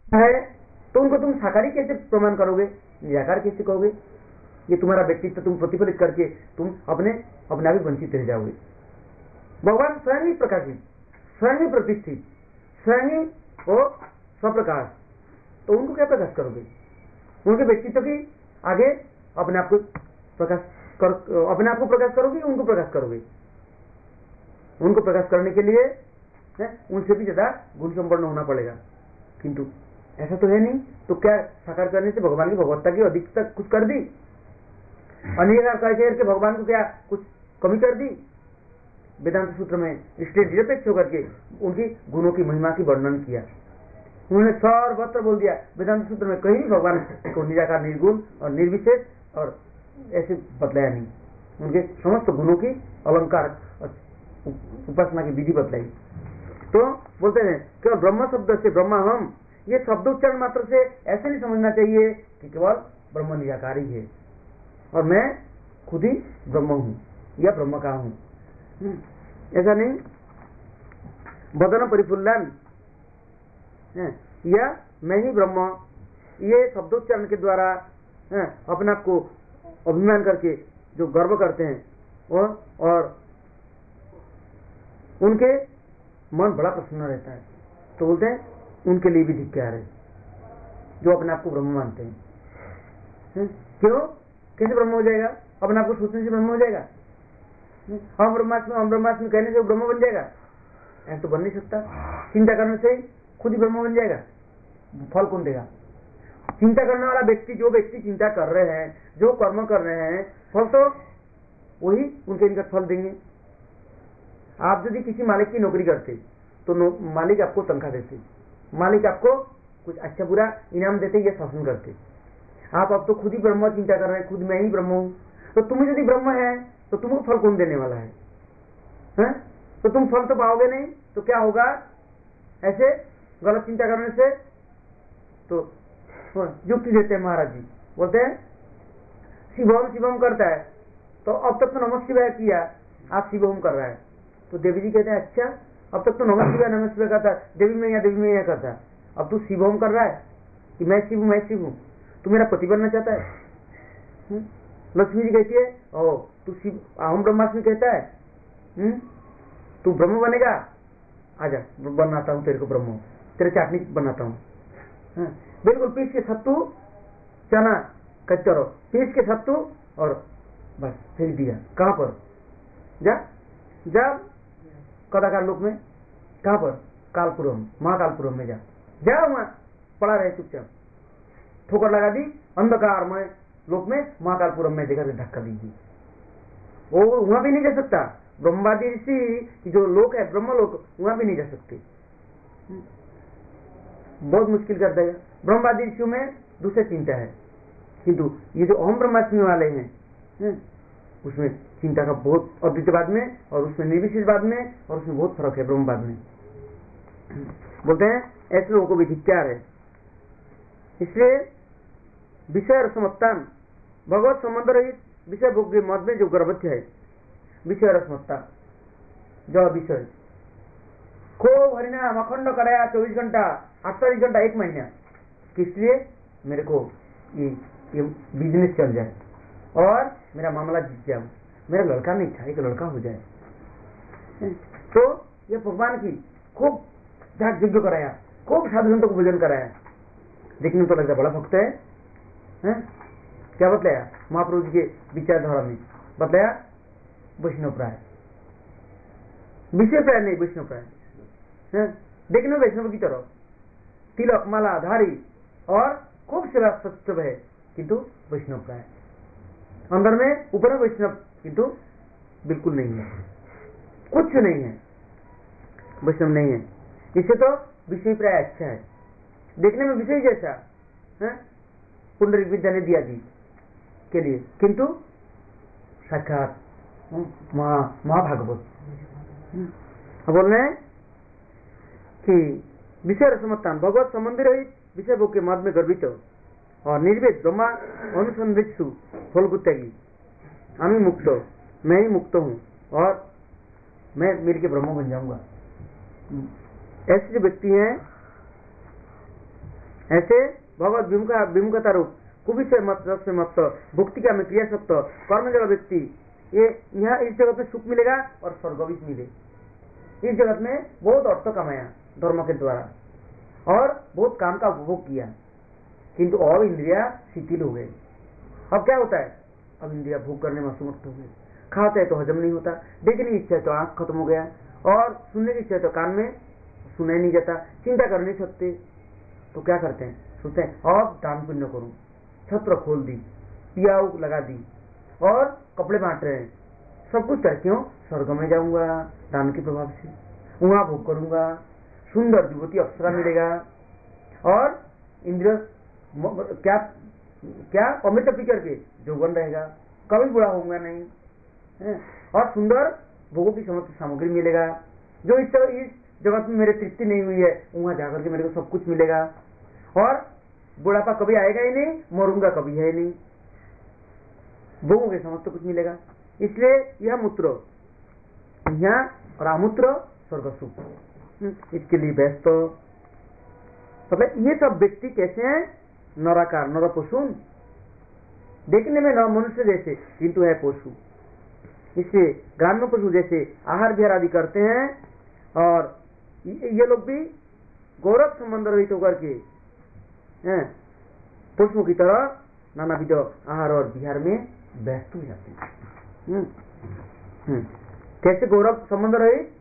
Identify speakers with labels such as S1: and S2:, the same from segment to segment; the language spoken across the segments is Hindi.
S1: है, तो उनको तुम साकारी कैसे प्रमाण करोगे, निराकार कैसे कहोगे? ये तुम्हारा व्यक्तित्व तुम प्रतिफलित करके तुम अपने आप ही वंचित रह जाओगे। भगवान स्वयं ही प्रकाशित, स्वयं ही प्रतिष्ठित, स्वयं ही वो स्वप्रकाश, तो उनको क्या प्रकाश करोगे? उनके व्यक्तित्व की आगे अपने आप को प्रकाश करोगे, उनको प्रकाश करोगे? उनको प्रकाश करने के लिए उनसे भी ज्यादा गुण संपन्न होना पड़ेगा, किंतु ऐसा तो है नहीं। तो क्या साकार करने से भगवान की भगवत्ता की अधिकता कुछ कर दी? अनिर्कार करके भगवान को क्या कुछ कमी कर दी? वेदांत सूत्र में इसलिए निरपेक्ष होकर के उनकी गुणों की महिमा की वर्णन किया। उन्होंने सर्वत्र बोल दिया, वेदांत सूत्र में कहीं भी भगवान को निराकार, निर्गुण और निर्विशेष और ऐसे बतलाया नहीं। उनके समस्त गुणों की अलंकार और उपासना की विधि बतलाई। तो बोलते हैं केवल ब्रह्म शब्द से ब्रह्मा हम, ये शब्दोच्चारण मात्र से ऐसे नहीं समझना चाहिए कि केवल ब्रह्म निराकारी है और मैं खुद ही ब्रह्म हूं या ब्रह्म का हूं, ऐसा नहीं। बदन परिफुल्लन या मैं ही ब्रह्म, ये शब्दोच्चारण के द्वारा अपने आप को अभिमान करके जो गर्व करते हैं और उनके मन बड़ा प्रसन्न रहता है, तो बोलते हैं उनके लिए भी धिक्कार है जो अपने आप को ब्रह्म मानते हैं। क्यों? कैसे ब्रह्म हो जाएगा? अपने आप को सोचने से ब्रह्म हो जाएगा? हम ब्रह्मास्मि कहने से ब्रह्म बन जाएगा? ऐसा तो बन नहीं सकता। चिंता करने से खुद ही ब्रह्म बन जाएगा? फल कौन देगा? चिंता करने वाला व्यक्ति, जो व्यक्ति चिंता कर रहे हैं, जो कर्म कर रहे हैं, फल तो वही उनके निकट फल देंगे। आप यदि किसी मालिक की नौकरी करते तो मालिक आपको तनख्वाह देते, मालिक आपको कुछ अच्छा बुरा इनाम देते या शासन करते। आप अब तो खुद ही ब्रह्म चिंता कर रहे हैं, खुद मैं ही ब्रह्म हूं, तो तुम यदि ब्रह्म है तो तुमको फल कौन देने वाला है? तो तुम फल तो पाओगे नहीं, तो क्या होगा? ऐसे गलत चिंता करने से तो युक्ति देते हैं महाराज जी, बोलते हैं शिवम शिवम करता है, तो अब तक तो नमः शिवाय किया, आप शिवम कर रहा है। तो देवी जी कहते हैं अच्छा, अब तक तो नमः शिवाय करता है, देवी मैया करता है, अब तू शिवम कर रहा है कि मैं शिव हूं, तू मेरा पति बनना चाहता है। लक्ष्मी जी कहती है ओ तू शिव, अहम ब्रह्मास्मि कहता है, तू ब्रह्म बनेगा, आजा बनाता हूं तेरे को ब्रह्म, तेरे चाटनी बनाता हूं। बिल्कुल पीस के सत्तू चना कच्चरो, पीस के सत्तू और बस फेंक दिया। कहां पर? जा कदाकार लोक में, कहां पर? कालपुरम, महाकालपुरम में जा वहां पड़ा रहे चुपचाप, ठोकर लगा दी अंधकार में लोक में, महाकालपुरम में जगह से धक्का दीजिए, वो वहां भी नहीं जा सकता। ब्रह्मादि ऋषि जो लोक है ब्रह्मलोक, वहां भी नहीं जा सकते, बहुत मुश्किल कर देगा। ब्रह्मादि ऋषियों में दूसरी चिंता है, किंतु ये जो ओम ब्रह्मास्मि वाले हैं उसमें चिंता का बहुत, अद्वैतवाद में और उसमें निर्विशेषवाद में और उसमें बहुत फर्क है ब्रह्मवाद में। बोलते हैं ऐसे लोगों को भी धिक्कार है। इसलिए विषय रसमत्ता, भगवत संबंध रहित विषय भोग के मत में जो गर्भत्य है, विषय रसमत्ता, जो विषय खूब हरिनाम अखंड कराया 24 घंटा 48 घंटा 1 महीना, किस लिए? मेरे को ये बिजनेस चल जाए और मेरा मामला जीत जाए, मेरा लड़का नहीं था एक लड़का हो जाए। तो ये भगवान की खूब जाग यज्ञ कराया, खूब साधु संतों को भोजन कराया, देखने में तो लगता बड़ा भक्त है। क्या बतलाया महाप्रभु जी के विचारधारा में? बतलाया वैष्णव प्राय, विषय प्राय नहीं, वैष्णव प्राय। देखने में वैष्णव की तरह तिलक माला धारी और खूब सेवा सत्सव है, किंतु वैष्णव प्राय, अंदर में ऊपर में वैष्णव किंतु बिल्कुल नहीं है, कुछ नहीं है, वैष्णव नहीं है। इससे तो विषय प्राय अच्छा है, देखने में विषय जैसा पुंडरीक विद्या ने दिया जी के लिए, किंतु साक्षात महाभागवत। बोल रहे हैं कि विषय रसमत्तान, भगवत संबंधी रहित विषय भोग के मद में गर्वित और निर्वेद ब्रह्मा अनुसंधित्सु फलगुत्यागी, हम ही मुक्त, मैं ही मुक्त हूं और मैं मेरे के ब्रह्म बन जाऊंगा। ऐसे जो व्यक्ति हैं ऐसे भगवत विमुखता रूप कुविषय मत रस से मत भुक्ति का में क्रिया सक्त कर्म जगह व्यक्ति ये यहाँ इस जगत में सुख मिलेगा और स्वर्ग भी मिले। इस जगत में बहुत अर्थ कमाया धर्म के द्वारा और बहुत काम का उपभोग किया, किंतु अब इंद्रिया शिथिल हो गए। अब क्या होता है, अब इंद्रिया भोग करने में असमर्थ हो गए। खाते है तो हजम नहीं होता, देखने की इच्छा है तो आंख खत्म हो गया, और सुनने की इच्छा है तो कान में सुनाई नहीं जाता, चिंता कर नहीं सकते। तो क्या करते हैं, सोचते हैं अब दान पुण्य करूं, छत्र खोल दी, पियाऊ लगा दी और कपड़े बांट रहे हैं, सब कुछ कर क्यों, स्वर्ग में जाऊंगा दान के प्रभाव से, वहां भोग करूंगा, सुंदर युवती अप्सरा मिलेगा और इंद्रिय क्या क्या अमृत पी करके यौवन रहेगा, कभी बुरा होऊंगा नहीं है? और सुंदर भोगों की समस्त सामग्री मिलेगा। जो इस जगत में मेरे तृप्ति नहीं हुई है वहां जाकर के मेरे को सब कुछ मिलेगा, और बुढ़ापा कभी आएगा ही नहीं, मरूंगा कभी है नहीं, भोगों के समस्त कुछ मिलेगा। इसलिए यह मूत्र यहाँ और अमूत्र स्वर्ग सुख, इसके लिए व्यस्त। मतलब ये सब व्यक्ति कैसे हैं, नराकार नर पशु, देखने में न मनुष्य जैसे किंतु है पशु। इससे ग्राम्य पशु जैसे आहार विहार आदि करते हैं, और ये लोग भी गौरव संबंध रहित होकर के पशुओं की तरह नाना विध आहार और विहार में व्यस्त हो जाते हैं। कैसे गौरव संबंध रहित,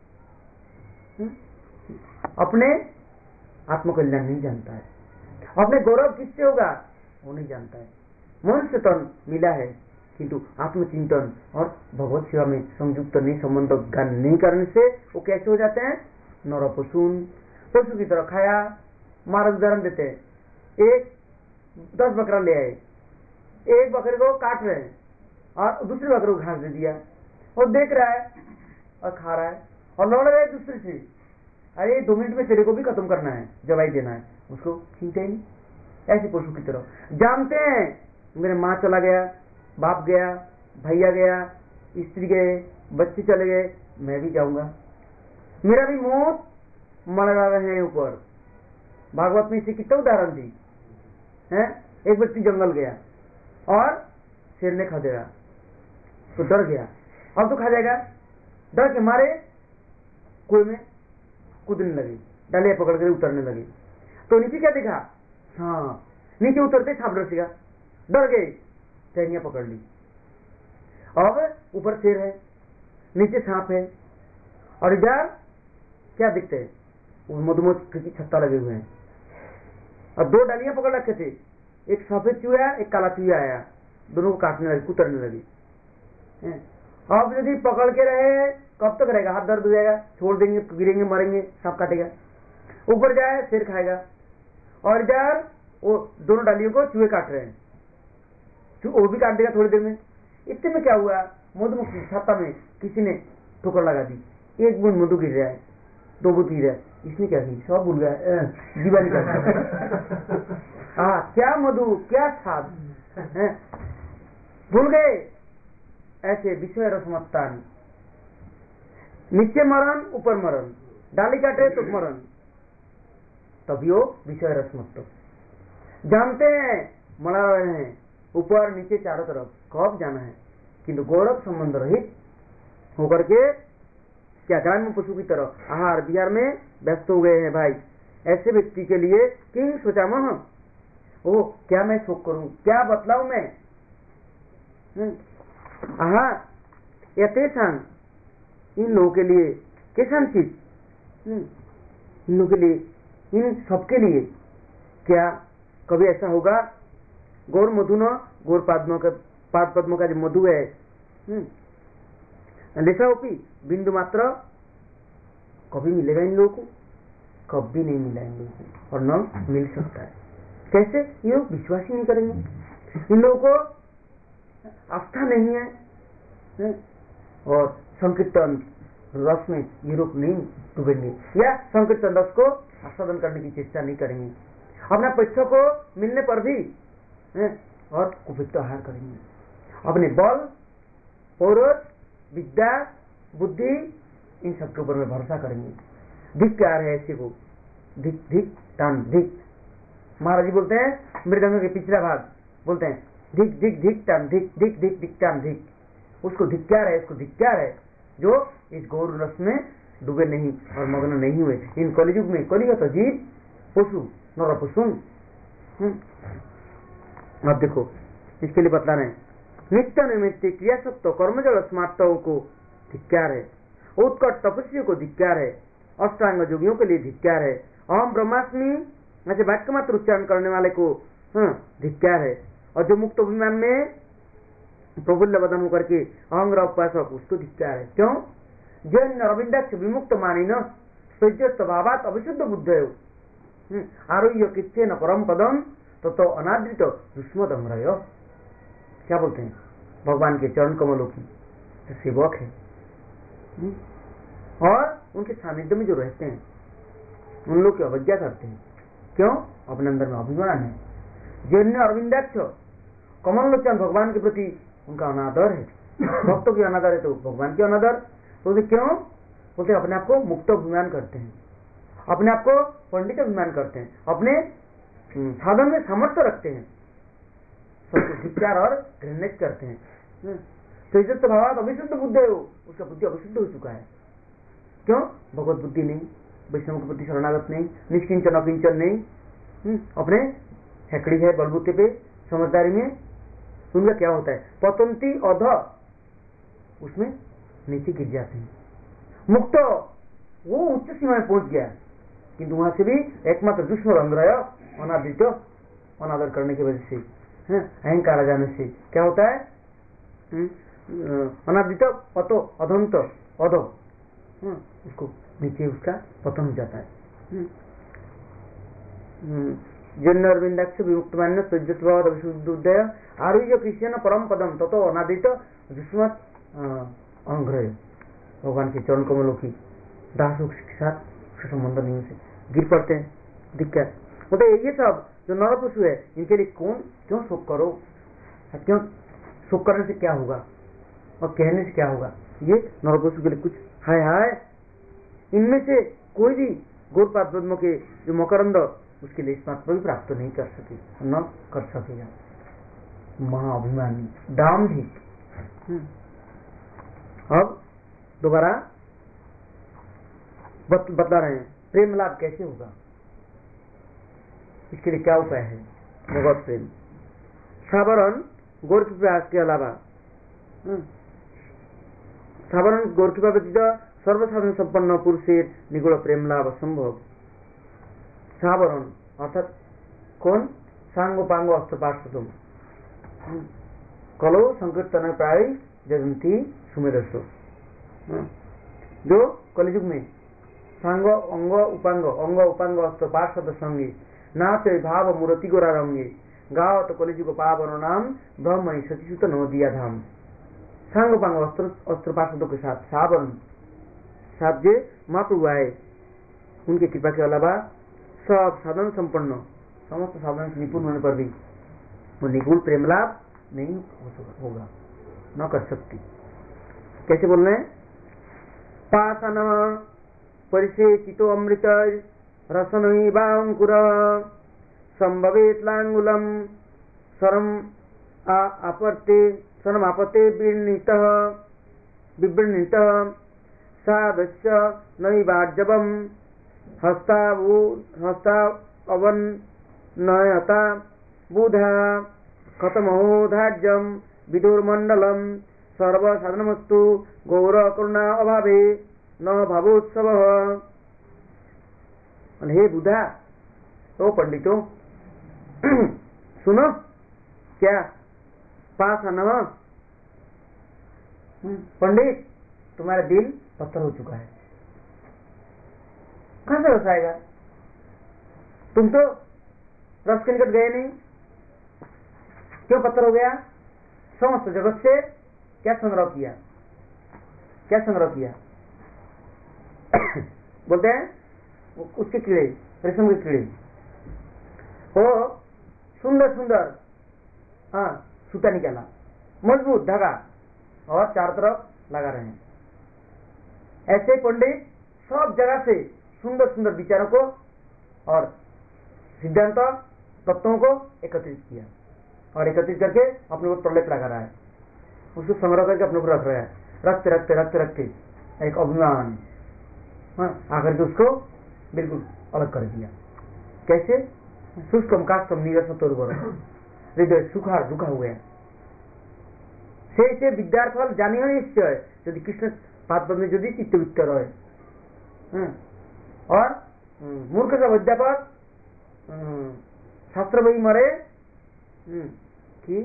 S1: अपने आत्मकल्याण नहीं जानता है, अपने गौरव किससे होगा वो नहीं जानता है। मनुष्य तन मिला है किंतु आत्मचिंतन और भगवत सेवा में संयुक्त नहीं, संबंध ज्ञान नहीं करने से वो कैसे हो जाते हैं, नर पशुन, पशु की तरह खाया। महाराज उदाहरण देते हैं, एक 10 बकरा ले आए, एक बकरे को काट रहे हैं और दूसरे बकरे को घास दे दिया, और देख रहा है और खा रहा है और लड़ रहे हैं दूसरे से, अरे 2 मिनट में तेरे को भी खत्म करना है, जलाई देना है, उसको चिंता ही नहीं। ऐसे पशु की तरह जानते हैं मेरे माँ चला गया, बाप गया, भैया गया, स्त्री गए, बच्चे चले गए, मैं भी जाऊंगा, मेरा भी मौत मर रहे हैं ऊपर। भागवत में इसे कितना उदाहरण दी है। एक व्यक्ति जंगल गया और शेर ने खा दिया तो डर गया, अब तो खा जाएगा, डर के मारे कुएं में कूदने लगे, डालियां पकड़ कर उतरने लगे। तो नीचे क्या देखा, हाँ नीचे उतरते सांप डर सीगा, डर गए, टहनियां पकड़ ली। अब ऊपर शेर है, नीचे सांप है, और इधर क्या दिखते हैं, मधुमक्खी की छत्ता लगे हुए हैं, और 2 डालियां पकड़ रखे थे, एक सफेद चूहा एक काला चूहा आया, दोनों को काटने लगी, कुतरने लगी। अब यदि पकड़ के रहे कब तक रहेगा, हाथ दर्द हो जाएगा, छोड़ देंगे गिरेंगे मरेंगे, सांप काटेगा। ऊपर जाए शेर खाएगा, और इधर वो दोनों डालियों को चूहे काट रहे हैं, वो भी काट देगा थोड़ी देर में। इतने में क्या हुआ, मधुमक्खी छत्ता में किसी ने ठोकर लगा दी, 1 बूंद मधु गिर रहा है, 2 बूंद गिर रहा है, इसने क्या की, सब भूल गया, दीवानी का क्या मधु क्या स्वाद, भूल गए। ऐसे विषय रसमत्तान, नीचे मरण ऊपर मरण, डाली काटे तो मरण, तभी वो विषय रसमत्त। जानते हैं मरा रहे हैं ऊपर नीचे चारों तरफ, कब जाना है, किंतु गौरव संबंध रहित होकर के क्या ग्राम्य पशु की तरह आहार विहार में व्यस्त हो गए हैं। भाई ऐसे व्यक्ति के लिए किंग सोचामह, ओ क्या मैं शोक करूं, क्या बतलाऊं मैं, यथेषां, इन लोगों के लिए, केशांचित, इन लोगों के लिए, इन सबके लिए क्या कभी ऐसा होगा, गौर मधु न गौर पाद पद्मों का जो मधु है, लेसाओपी बिंदु मात्र कभी मिलेगा इन लोगों को, कभी नहीं मिला इन लोगों को, और न मिल सकता है। कैसे, ये लोग विश्वास ही नहीं करेंगे, इन लोगों को आस्था नहीं है, और संकीर्तन रस में ये लोग नहीं डूबेंगे, या संकीर्तन रस को आस्वादन करने की चेष्टा नहीं करेंगे, अपना पैसों को मिलने पर भी और कुपित आहार करेंगे, अपने बल पौरुष विद्या बुद्धि इन सबके ऊपर में भरोसा करेंगे। धिक्कार है ऐसे को, धिक धिक टान धिक, महाराज जी बोलते हैं मृदंग के पिछला भाग बोलते हैं धिक धिक धिक टान धिक धिक धिक धिक टान धिक, उसको धिक्कार है, उसको धिक्कार है जो इस गौर रस में डूबे नहीं और मग्न नहीं हुए। इन कलियुग में कलिगत जीव पशु नर पशु। अब देखो इसके लिए बता रहे हैं नित्य निमित्त क्रिया सत्व कर्मजल स्मार्तों को धिक्कार है, उत्कट तपस्वियों को धिक्कार है, अष्टांग योगियों के लिए धिक्कार है, अहम ब्रह्मास्मि ऐसे वाक्य मात्र उच्चारण करने वाले को धिक्कार है, और जो मुक्त अभिमान में प्रफुल्ल बदन होकर के अहंग्र उपासक उसको धिक्कार है। क्यों? जैन अरविंदाक्ष विमुक्त मानी न स्वभावात अविशुद्ध बुद्ध आरोह्य किच्चे न परम पदम तो अनादृत दुष्मद अमरय। क्या बोलते हैं? भगवान के चरण कमलों की जो सेवक है और उनके सानिध्य में जो रहते हैं उन लोग की अवज्ञा करते हैं। क्यों? अपने अंदर में अभिमान है। जैन अरविंदाक्ष कमल लोचन भगवान के प्रति उनका अनादर है, भक्तों की अनादर है तो भगवान की अनादर। तो क्यों बोलते? अपने आप को मुक्त अभिमान करते हैं, अपने आप को पंडित अभिमान करते हैं, अपने साधन में सामर्थ्य रखते हैं, सबको धिक्कार और घृणित करते हैं। तो इज्जत भाव अविशुद्ध बुद्ध है, उसका बुद्धि अविशुद्ध हो चुका है। क्यों? भगवत बुद्धि नहीं, वैष्णव के प्रति शरणागत नहीं, निष्किंचन अकिंचन नहीं, अपने हैकड़ी है बलबूते पे समझदारी में। उनका क्या होता है? पतंती अध, उसमें नीचे गिर जाते हैं। मुक्त वो उच्च सीमा में पहुंच गया किंतु वहां से भी एकमात्र दुष्म अंग्रह अनादृत अनादर करने की वजह से अहंकार आ जाने से क्या होता है? अनादृत पतो अधंत अधो, उसको नीचे उसका पतन हो जाता है। जन्म अरविंदाक्ष विमुक्त मान्य सज्जत्वाद अविशुद्धोदय आरुह्य कृष्ण परम पदम ततो अनादित दुष्मत अंग्रह। भगवान के चरण कमलों की दासों के साथ संबंध नहीं से गिर पड़ते हैं, दिक्कत बोलते ये सब जो नर पशु है इनके लिए कौन क्यों शोक करो? क्यों शोक करने से क्या होगा और कहने से क्या होगा? ये नर पशु के लिए कुछ हाय हाय इनमें से कोई भी गौरपाद पद्म के जो मकरंद उसके लिए स्मार्ट भी प्राप्त नहीं कर सके, न कर सकेगा। महाअभिमानी दाम्भिक। अब दोबारा बता रहे हैं प्रेम लाभ कैसे होगा, इसके लिए क्या उपाय है? भगवत प्रेम साधारण गौर की प्रयास के अलावा साधारण गौर की व्यतीत सर्वसाधन संपन्न पुरुषेर निगुण प्रेम लाभ असंभव। साधारण अर्थात कौन? सांगो पांगो अस्त्र पार्षदम कलो संकीर्तन प्राय जयंती सुमेरसो। जो कलियुग में सांगो अंग उपांग अस्त्र पार्षद संगी नाते भाव मूर्ति गोरा रंगे गावत कलिजुग पावन नाम ब्रह्मणि सतीसुत नवदिया धाम। सांग पांग अस्त्र पार्षदों के साथ साथ जो महाप्रभु आए उनके कृपा के अलावा सब साधन संपन्न समस्त साधन से निपुण होने पर भी वो निगुण प्रेम लाभ नहीं होगा, न कर सकती। कैसे बोल रहे हैं? पासन परिशेचितो अमृत रसनहि बांकुर संभवेत लांगुलम शरम आपते विवृणीत सादस्य नैवार्जवम हस्तावन नयता बुधा कथमहोधार्यम विदुर्मंडलम सर्वसाधनमस्तु गौर करुणा अभावे न भावोत्सव। हे बुधा, ओ पंडितों सुनो, क्या पास आना? पंडित तुम्हारा दिल पत्थर हो चुका है, कहां से रसाएगा? तुम तो रस के निकट गए नहीं, क्यों पत्थर हो गया? समस्त जगत से क्या संग्रह किया? क्या संग्रह किया? बोलते हैं उसके कीड़े, रेशम के कीड़े, वो सुंदर सुंदर सूता निकाला, मजबूत धागा और चारों तरफ लगा रहे हैं। ऐसे पंडित सब जगह से सुंदर सुंदर विचारों को और सिद्धांत तत्वों को एकत्रित किया और एकत्रित करके अपने ऊपर प्रलेप लगा रहा है, उसको संग्रह करके अपने ऊपर रख रहा है। रखते रखते रखते रखते एक अभिमान आकर के उसको बिल्कुल अलग कर दिया। कैसे? शुष्कम काष्ठम नीरसम तोर्वर, हृदय सूखा रुखा हुआ है। से विद्यार्थी जानियो निश्चय यदि कृष्ण पाद में यदि चित्तवृत्त रहे और मूर्ख का अध्यापक शास्त्र वही मरे कि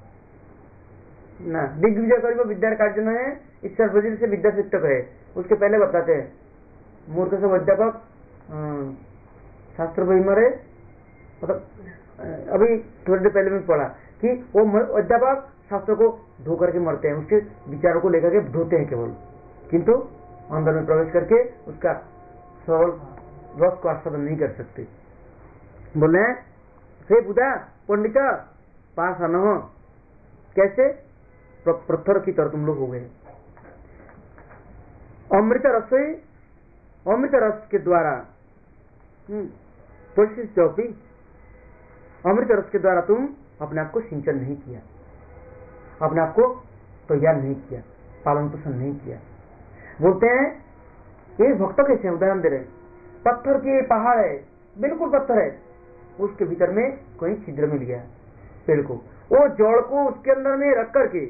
S1: ना दिग्विजय करीब विद्या कार्य न है, ईश्वर वजीर से विद्या शिक्षक है। उसके पहले बताते हैं मूर्ख से अध्यापक शास्त्र वही मरे, मतलब अभी थोड़ी देर पहले में पढ़ा कि वो अध्यापक शास्त्र को धो करके मरते हैं, उसके विचारों को लेकर के धोते हैं केवल, किंतु अंदर में प्रवेश करके उसका सरल रस को आस्वादन नहीं कर सकते। बोले हे बुधा पंडित पास आना हो, कैसे? पत्थर की तरह तुम लोग हो गए। अमृत रसोई, अमृत रस के द्वारा चौपी, अमृत रस के द्वारा तुम अपने आप को सिंचन नहीं किया, अपने आप को तैयार नहीं किया, पालन पोषण नहीं किया। बोलते हैं ये भक्त कैसे है? उदाहरण दे रहे, पत्थर के पहाड़ है, बिल्कुल पत्थर है, उसके भीतर में कोई छिद्र मिल गया पेड़ को, वो जड़ को उसके अंदर में रख करके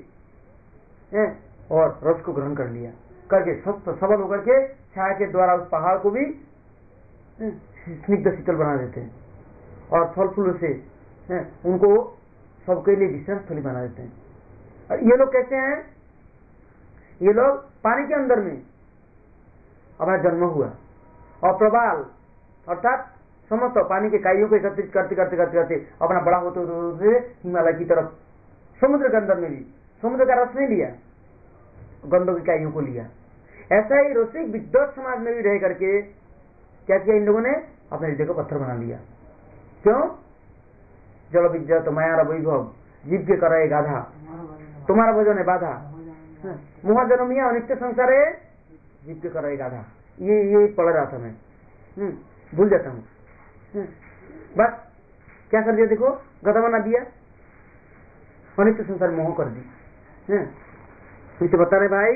S1: और रस को ग्रहण कर लिया, करके स्वस्थ सबल होकर के छाया के द्वारा उस पहाड़ को भी स्निग्ध शीतल बना देते हैं और फल फूलों से उनको सबके लिए विश्राम स्थली बना देते हैं। और ये लोग कैसे हैं? ये लोग पानी के अंदर में अपना जन्म हुआ और प्रबाल अर्थात समस्त पानी के काइयों को एकत्रित करते करते करते करते अपना बड़ा होते होते हिमालय की तरफ समुद्र के अंदर में भी समुद्र का रस नहीं लिया, गंधों की काइयों को लिया। ऐसा ही रसिक विद्वत समाज में भी रह करके क्या किया इन लोगों ने? अपने हृदय को पत्थर बना लिया। क्यों? जल विद्या तो माया वैभव जीव के करे गाधा, तुम्हारा भोजन है बाधा, मोह जन्मिया अनित्य संसार है जीव के करे गाधा। ये पढ़ रहा था मैं, भूल जाता हूँ। बस क्या कर दिया देखो, गधा बना दिया, अनित्य संसार मोह कर दी। इसे बता रहे भाई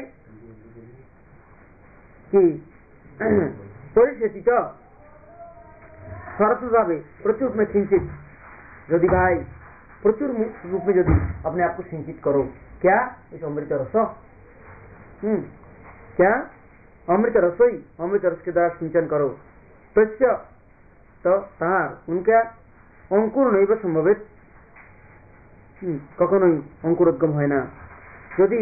S1: कि परिस्थिति सरस्वती प्रचुर में सिंचित, यदि भाई प्रचुर रूप में यदि अपने आप को सिंचित करो, क्या इस अमृत रस, क्या अमृत रसोई अमृत रस के द्वारा सिंचन करो, तो तार उनका अंकुर नहीं बस संभवित कखनो अंकुरोद्गम है ना। यदि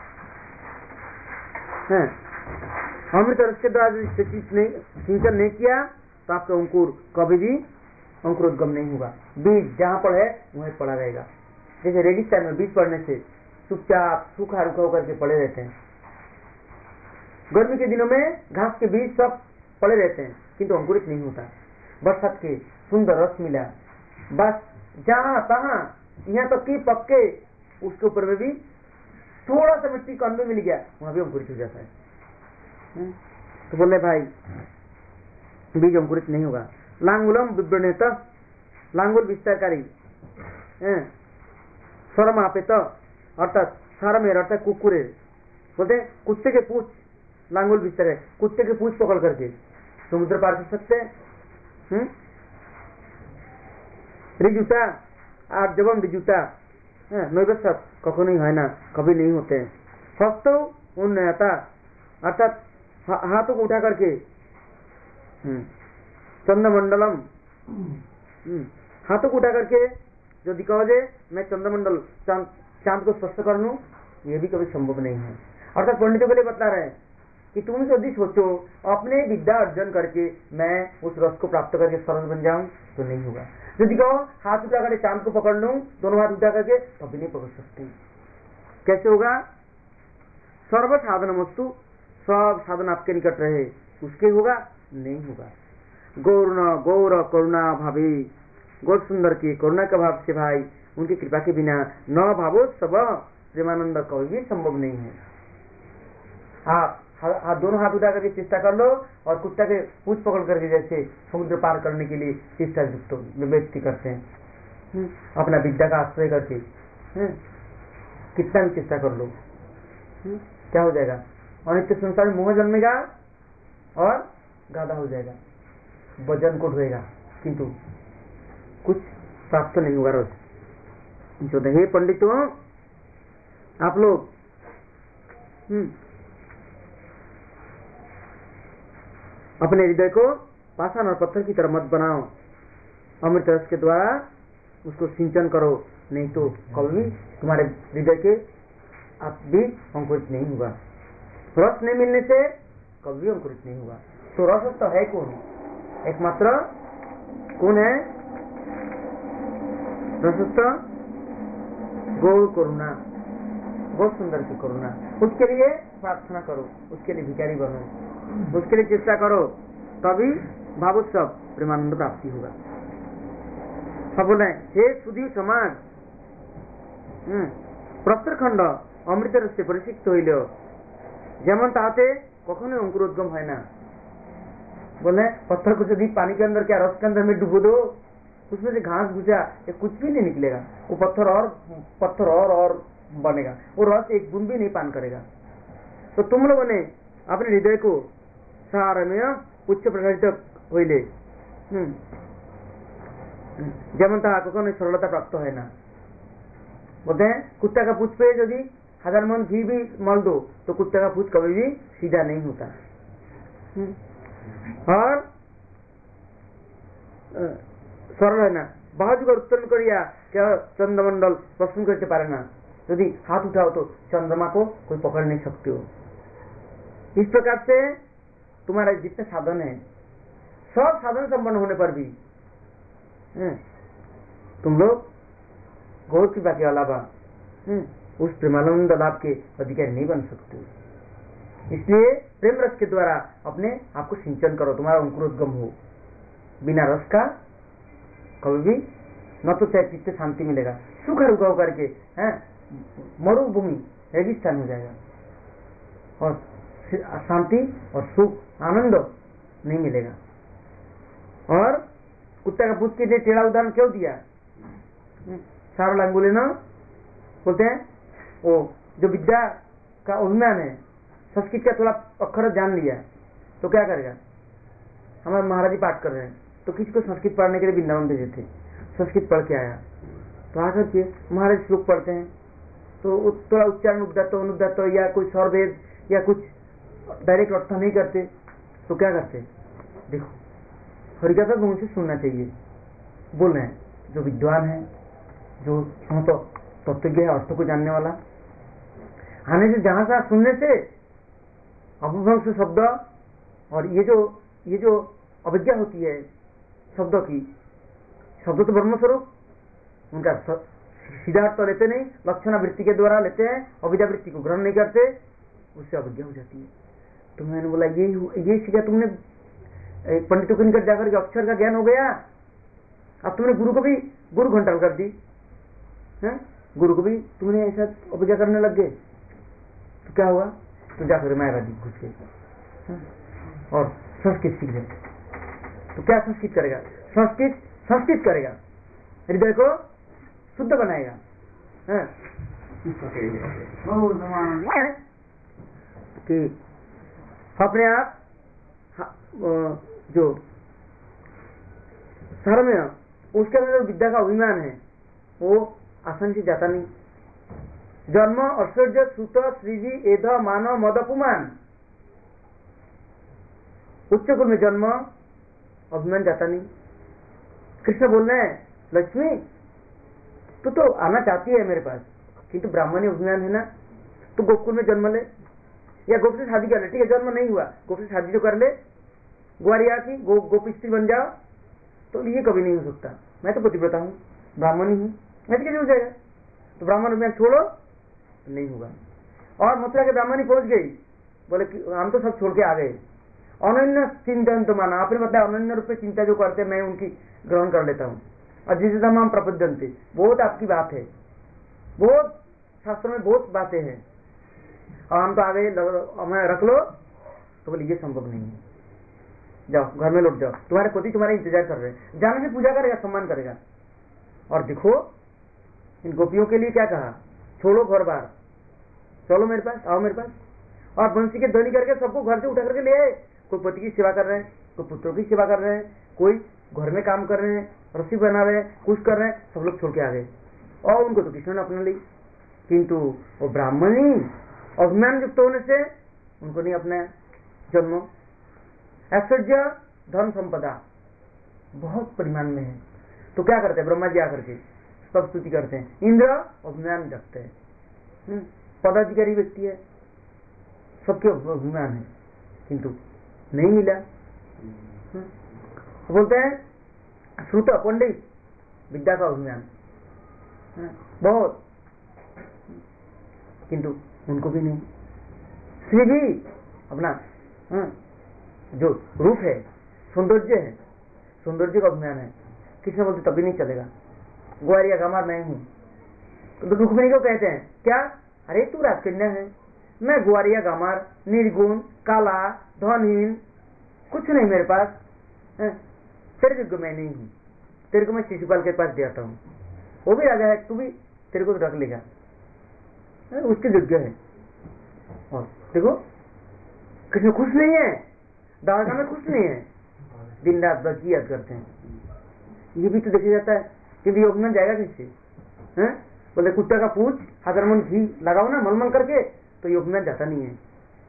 S1: अमृत रस के द्वारा सिंचन नहीं किया तो आपका अंकुर कभी भी अंकुरोद्गम नहीं होगा। बीज जहां पर है वहीं पड़ा रहेगा। जैसे रेगिस्तान में बीज पड़ने से चुपचाप सूखा रुखा होकर के पड़े रहते हैं। गर्मी के दिनों में घास के बीज सब पड़े रहते हैं किंतु अंकुरित नहीं होता। बरसात के सुंदर रस मिला, बस जहां तहां यहाँ तक कि पक्के उसके ऊपर में भी थोड़ा सा मिट्टी का अंदर मिल गया, वहां भी अंकुरित हो जाता है। तो बोले भाई बीज अंकुरित नहीं होगा। लांगुलम विव्रणेत, लांगुल विस्तारकारी, स्वरम आपेत अर्थात सारमेर अर्थात कुकुरे, बोलते कुत्ते के पूछ, लांगुल विस्तार है, कुत्ते के पूछ पकड़ करके समुद्र पार कर सकते हैं। रिजुता और जबम रिजुता नैवसत कखो नहीं है ना, कभी नहीं होते हैं। हस्तो उन्नयता अर्थात हाथों को उठा करके चंद्रमंडलम, हाथों को उठा करके जो दिखाओ जे मैं चंद्रमंडल चांद को स्पर्श कर लूं, ये भी कभी संभव नहीं है। अर्थात पंडितों के लिए बता रहे हैं कि तुम यदि सोचो अपने विद्या अर्जन करके मैं उस रस को प्राप्त करके सरल बन जाऊं तो नहीं होगा। यदि कहो हाथ उठा करके चांद को पकड़ लूं, दोनों हाथ उठा करके, तभी नहीं पकड़ सकते। कैसे होगा? सर्व साधन वस्तु, सब साधन आपके निकट रहे उसके होगा, नहीं होगा। गौर करुणा भावी, गौर सुंदर की करुणा का भाव से भाई उनकी कृपा के बिना न भावो सब प्रेमानंद कभी भी संभव नहीं है। आप दोनों हाथ उठा करके चेष्टा कर लो और कुत्ता के पूंछ पकड़ करके जैसे समुद्र पार करने के लिए चेष्टा व्यक्ति करते हैं, अपना विद्या का आश्रय करके कितना भी चेष्टा कर लो, क्या हो जाएगा? अनित्य संसार में मोह जन्मेगा और गाधा हो जाएगा, वजन को ढोएगा, किंतु कुछ प्राप्त नहीं होगा। रस जो हे पंडितों, आप लोग अपने हृदय को पाषाण और पत्थर की तरह मत बनाओ, अमृत रस के द्वारा उसको सिंचन करो, नहीं तो कभी तुम्हारे हृदय के आप भी अंकुरित नहीं होगा। रस नहीं मिलने से कभी अंकुरित नहीं होगा। तो रस तो है कौन? एकमात्र कौन है? रसस्थ गौर करुणा, बहुत सुंदर की करुणा। उसके लिए प्रार्थना करो, उसके लिए भिखारी बनो, उसके लिए चेष्टा करो, तभी भावोत्सव प्रेमानंद प्राप्ति होगा। सब बोले हे सुधी समाज, प्रस्तरखंड अमृत रस से परिशिक्त হইল, যেমন তাতে কখনো अंकुरोद्गम है ना। बोले पत्थर को यदि पानी के अंदर क्या रस के अंदर में डुबो दो, उसमें से घास भूसा ये कुछ भी नहीं निकलेगा, वो पत्थर और बनेगा, वो रस एक बूंद भी नहीं पान करेगा। तो तुम लोगों ने अपने हृदय को सारमेय उच्च प्रकाशित হইলে যেমন তা কখনো सरलता प्राप्त है ना। बोलते हैं कुत्ता का पूछ पे यदि 1000 मन घी भी मल दो तो कुत्ते का पूछ कभी भी सीधा नहीं होता। और सरल है ना, बहुत जुगर उत्तोलन करिया क्या चंद्रमंडल प्रश्न करते पारे ना, यदि हाथ उठाओ तो चंद्रमा को कोई पकड़ नहीं सकते हो। इस प्रकार से तुम्हारा जितने साधन है, सब साधन संपन्न होने पर भी तुम लोग गौर की बात के अलावा उस प्रेमानंद लाभ के अधिकारी नहीं बन सकते। इसलिए प्रेम रस के द्वारा अपने आपको सिंचन करो, तुम्हारा अंकुरोद्गम हो। बिना रस का कभी भी न तो चाहे चित्त शांति मिलेगा, सुख रुका करके मरुभूमि रेगिस्तान हो जाएगा और शांति और सुख आनंद नहीं मिलेगा। और कुत्ता का पूछ के लिए टेढ़ा उदाहरण क्यों दिया? सारो लांगुले ना बोलते हैं वो जो विद्या का अभिमान है, संस्कृत का थोड़ा अक्षर जान लिया तो क्या करेगा? हमारे महाराज जी पाठ कर रहे हैं तो किसी को संस्कृत पढ़ने के लिए वृंदावन भेजे थे, संस्कृत पढ़ के आया तो आकर के महाराज श्लोक पढ़ते हैं तो थोड़ा उच्चारण उद्गत अनुद्गत या कोई स्वरभेद या कुछ डायरेक्ट अर्थ नहीं करते तो क्या करते? देखो हरिकथा तो उनसे सुनना चाहिए। बोल रहे हैं जो विद्वान है, जो तो तत्वज्ञ है, अर्थ को जानने वाला, आने से जहां से सुनने से अपभ्रंश शब्द और ये जो अविद्या होती है शब्दों की, शब्द तो ब्रह्म स्वरूप, उनका सीधा अर्थ तो लेते नहीं, लक्षणा वृत्ति के द्वारा लेते हैं, अविद्या वृत्ति को ग्रहण नहीं करते, उससे अविद्या हो जाती है। तो मैंने बोला ये सीखा तुमने पंडितों के निकट जाकर के अक्षर का ज्ञान हो गया, अब तुमने गुरु को भी गुरु घंटाल कर दी है? गुरु को भी तुमने ऐसा अविद्या करने लग गए तो क्या हुआ? तो जाकर मायावादी घुस गए और संस्कृत सीख गए। तो क्या संस्कृत करेगा? संस्कृत करेगा, हृदय को शुद्ध बनाएगा। कि अपने आप जो शहर में उसके अंदर विद्या का अभिमान है वो आसानी से जाता नहीं। जन्म ऐश्वर्य सुत श्रीजी एध मानव मद अपमान, उच्च कुल में जन्म अभिमान जाता नहीं। कृष्ण बोल रहे हैं लक्ष्मी तो आना चाहती है मेरे पास, किंतु ब्राह्मणी अभिमान है ना, तो गोकुल में जन्म ले या गोप से शादी कर ले। ठीक है जन्म नहीं हुआ, गोप से शादी तो कर ले, ग्वारिया की गोप स्त्री बन जाओ, तो ये कभी नहीं हो सकता। मैं तो पतिव्रता हूँ, ब्राह्मणी हूँ, ऐसे कैसे हो जाएगा? तो ब्राह्मण अभिमान छोड़ो, नहीं होगा। और मथुरा के ब्राह्मणी पहुंच गई, बोले कि हम तो सब छोड़ के आ गए। अनन्य चिंतन तो माना, आपने मतलब अनन्य रूप में चिंता जो करते मैं उनकी ग्रहण कर लेता हूँ। और जिसे हम प्रपद्यंते, बहुत आपकी बात है, बहुत शास्त्र में बहुत बातें हैं, और हम तो आ गए हमें रख लो। तो बोले ये संभव नहीं है, जाओ घर में लौट जाओ, तुम्हारे पति तुम्हारा इंतजार कर रहे हैं। जाने से पूजा करेगा, सम्मान करेगा, और देखो इन गोपियों के लिए क्या कहा, छोड़ो घर बार, चलो मेरे पास, आओ मेरे पास। और बंसी के ध्वनि करके सबको घर से उठा करके ले आए। कोई पति की सेवा कर रहे हैं, कोई पुत्रों की सेवा कर रहे हैं, कोई घर में काम कर रहे हैं, रस्सी बना रहे हैं, कुछ कर रहे हैं, सब लोग छोड़ के आ गए। और उनको तो कृष्ण ने अपना ली, किंतु वो ब्राह्मणी अभिमान युक्त होने से उनको नहीं अपनाया। जन्म ऐश्वर्य धन संपदा बहुत परिमाण में है, तो क्या करते हैं ब्रह्मा जी आकर के सब स्तुति करते हैं। इंद्र अभिमान रखते हैं, पदाधिकारी व्यक्ति है, सबके अभिमान है, किंतु नहीं मिला। बोलते हैं श्रुत पंडित विद्या का अभिमान बहुत, किंतु उनको भी नहीं। श्री भी अपना जो रूप है, सौंदर्य है, सौंदर्य का अभिमान है। किसने बोलते तभी नहीं चलेगा, ग्वारिया गामार मैं हूं। तो रुक्मिणी को कहते हैं क्या, अरे तू राजकन्या है, मैं ग्वारिया गामार, निर्गुण, काला, धनहीन, कुछ नहीं मेरे पास, तेरे योग्य मैं नहीं हूं। तेरे को मैं शिशुपाल के पास देता हूं, वो भी राजा है, तू भी, तेरे को तो रख लेगा, उसके योग्य है। और देखो कृष्ण खुश नहीं है, द्वारका में खुश नहीं है, दिन रात बस याद करते हैं। ये भी तो देखा जाता है कि योग में जाएगा किससे, बोले कुत्ता का पूछ 1000 मन घी लगाओ ना मलमल करके, तो योग में जाता नहीं है।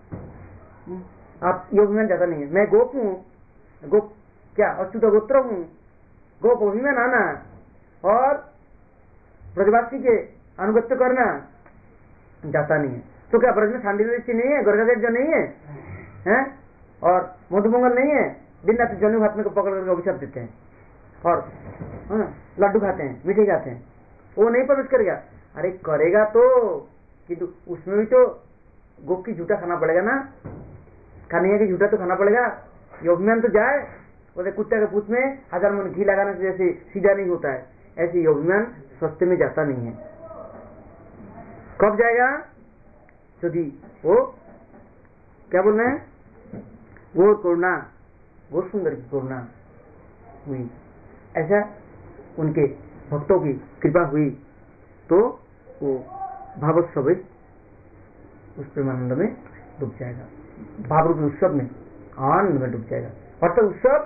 S1: आप योग में जाता नहीं है। मैं गोप हूँ, गोप क्या अच्युत गोत्र हूँ, गोप अभिमान आना और ब्रजवासी के अनुगत्य करना जाता नहीं है। तो क्या ब्रज में शांति नहीं है, गर्गाचार्य नहीं है, और मधुमंगल नहीं है, दिन रात जनु हाथ में को पकड़ करके अभिशाप देते हैं और लड्डू खाते हैं, मिठाई खाते हैं, वो नहीं प्रवेश करेगा। अरे करेगा तो, किंतु उसमें भी तो गोप की झूठा खाना पड़ेगा ना, कन्हैया की झूठा तो खाना पड़ेगा। योगम्यान तो जाए, बोले कुत्ते के पूछ में 1000 मन घी लगाने से जैसे सीधा नहीं होता है, ऐसे योगम्यान सस्ते में जाता नहीं है। कब जाएगा, यदि वो क्या बोल रहे हैं, वो करुणा, वो सुंदर की करुणा हुई, ऐसा उनके भक्तों की कृपा हुई, तो वो भावोत्सव उस प्रेमानंद में डूब जाएगा, भाव के उत्सव में, आनंद में डूब जाएगा। और तो उत्सव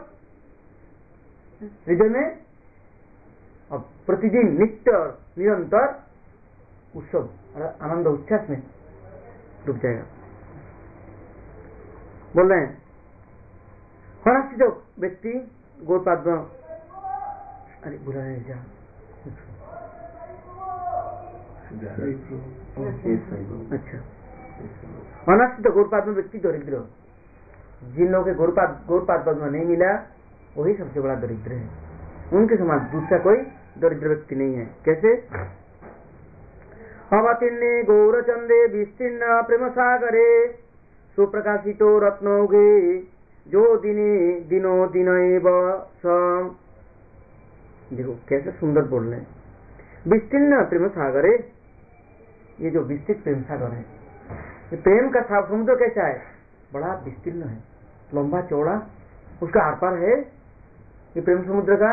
S1: हृदय में अब प्रतिदिन नित्य और निरंतर उत्सव आनंद उच्छ्वास में डूब जाएगा। बोल रहे हैं हरासी जो व्यक्ति गौरपाद, अरे बुरा है जा, अच्छा, अनाश्रित गौरपाद में व्यक्ति दरिद्र, जिन लोगों के गौरपाद पद्म नहीं मिला वही सबसे बड़ा दरिद्र है, उनके समान दूसरा कोई दरिद्र व्यक्ति नहीं है। कैसे, अवतीर्णे गौरचंदे विस्तीर्ण प्रेम सागरे सुप्रकाशितो रत्नौघे जो दिने दिनो दिन एव सम। देखो कैसे सुंदर बोल रहे हैं, विस्तीर्ण प्रेम सागरे, ये जो विस्तृत प्रेम सागर है, ये प्रेम का समुद्र कैसा है, बड़ा विस्तीर्ण है, लंबा चौड़ा, उसका आर पार है ये प्रेम समुद्र का।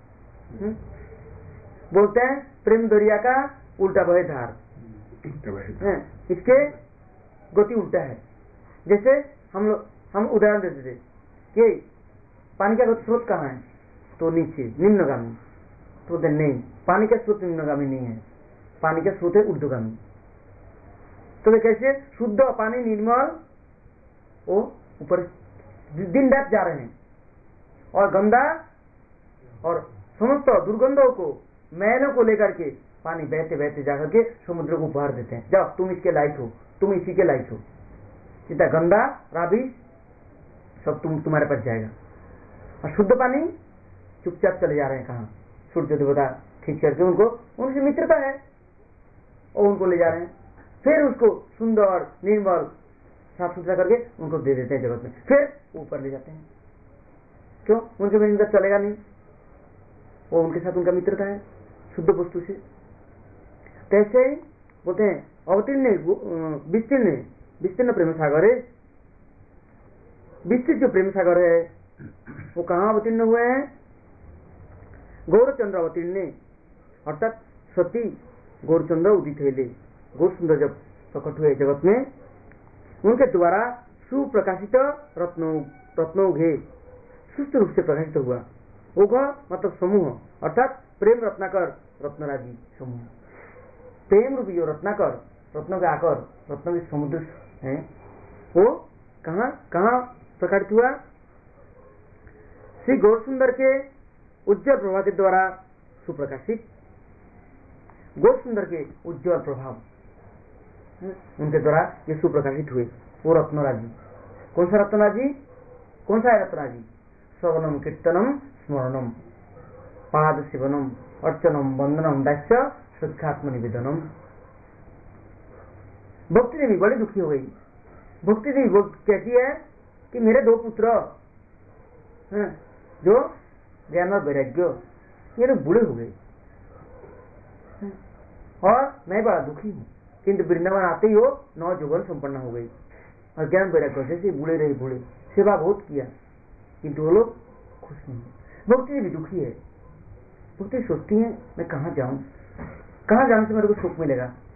S1: बोलते हैं प्रेम दरिया का उल्टा बहे धार, इसके गति उल्टा है। जैसे हम उदाहरण देते थे कि पानी का स्रोत कहाँ है, तो नीचे निम्नगामी, तो नहीं, पानी का स्रोत निम्नगामी नहीं है, पानी का स्रोत है ऊर्ध्वगामी। तो वे कैसे शुद्ध पानी निर्मल वो ऊपर दिन रात जा रहे हैं, और गंदा और समस्त दुर्गंधों को, मैलों को लेकर के पानी बहते बहते जाकर के समुद्र को उपहार देते हैं, जाओ तुम इसके लायक हो, तुम इसी के लायक हो, इतना गंदा राबी सब तुम्हारे पास जाएगा। और शुद्ध पानी चुपचाप चले जा रहे हैं कहाँ, सूर्य देवता खींच करके उनको, उनसे मित्रता है और उनको ले जा रहे हैं, फिर उसको सुंदर निर्मल साफ सुथरा करके उनको दे देते हैं जगत में, फिर ऊपर ले जाते हैं। क्यों, उनके में इनका चलेगा नहीं, वो उनके साथ उनका मित्रता है शुद्ध वस्तु से। कैसे बोलते हैं अवतीर्ण विस्तीर्ण प्रेम सागर है, विस्तृत जो प्रेम सागर है वो कहाँ अवतीर्ण हुए हैं, गौरचंद्र अवतीर्ण, अर्थात सती गौरचंद्र उदित हेले, गौर सुंदर जब प्रकट हुए जगत में, उनके द्वारा सुप्रकाशित रत्नौघे सुस्त रूप से प्रकाशित हुआ। ओघ मतलब समूह, अर्थात प्रेम रत्नाकर रत्नराजी समूह। प्रेम रूपी जो रत्नाकर, रत्नों के आकर, रत्नों के समुद्र है, वो कहाँ कहाँ प्रकट हुआ? श्री गौर सुंदर के उज्जवल प्रभाव के द्वारा सुप्रकाशित, गौर सुंदर के उज्जवल प्रभाव उनके द्वारा ये सुप्रकाशित हुए, वो रत्नराजी। कौन सा रत्नराजी? कौन सा है रत्नराजी? श्रवणम कीर्तनम स्मरणम पाद सेवनम अर्चनम वंदनम दास्य सुखात्म निवेदनम। भक्ति देवी बड़ी दुखी हो गई। भक्ति देवी कहती है कि मेरे दो पुत्र जो ज्ञान और वैराग्य, ये लोग बूढ़े हो गए और मैं बड़ा दुखी हूँ, किंतु वृंदावन आते ही हो नौजवान संपन्न हो गई और ज्ञान वैराग्य जैसे बूढ़े रहे, बूढ़े सेवा बहुत किया, किंतु वो लोग खुश नहीं। भक्ति भी दुखी है। भक्ति सोचती है मैं कहाँ जाऊं से मेरे को सुख मिलेगा,